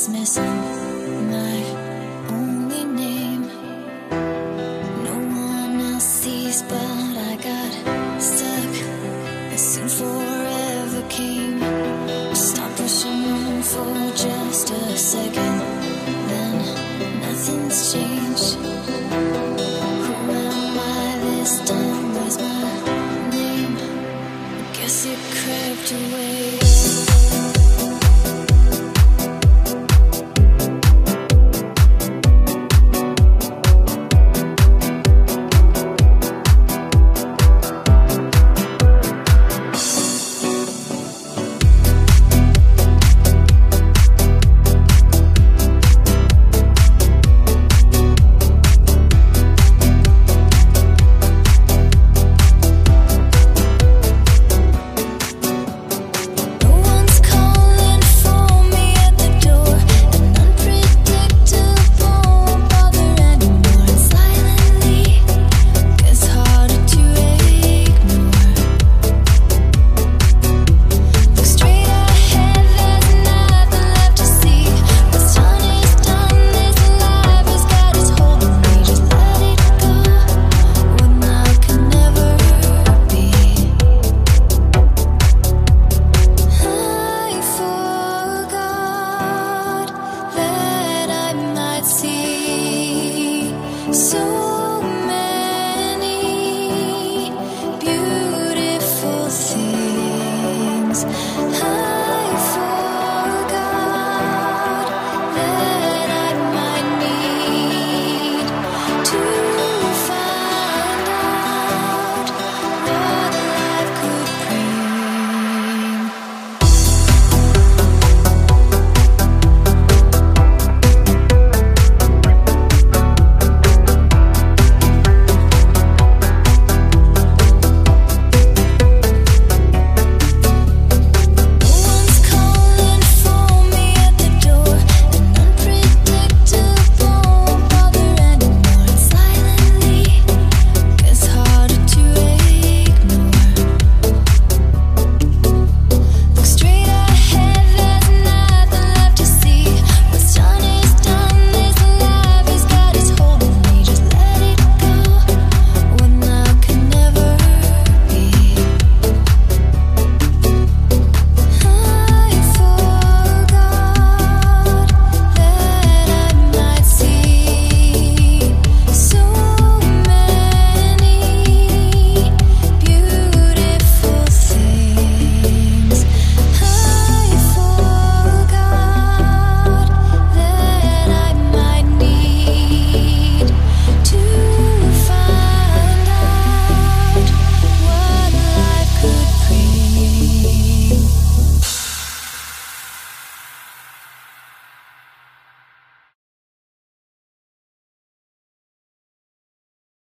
is missing my only name. No one else sees, but I got stuck as soon forever came. Stop pushing on for just a second, then nothing's changed. Who am I this time? Where's my name? Guess it crept away. So many beautiful things.